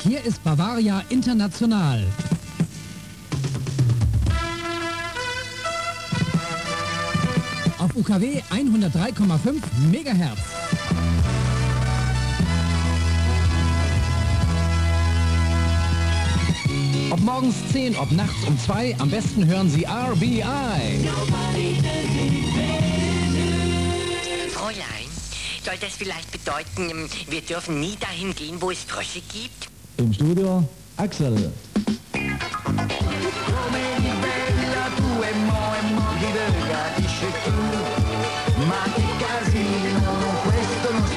Hier ist Bavaria International. Auf UKW 103,5 MHz. Ob morgens 10, ob nachts um 2, am besten hören Sie RBI. Fräulein, soll das vielleicht bedeuten, wir dürfen nie dahin gehen, wo es Frösche gibt? Im Studio Axel. Come di bella tu e mo chi vega, dice tu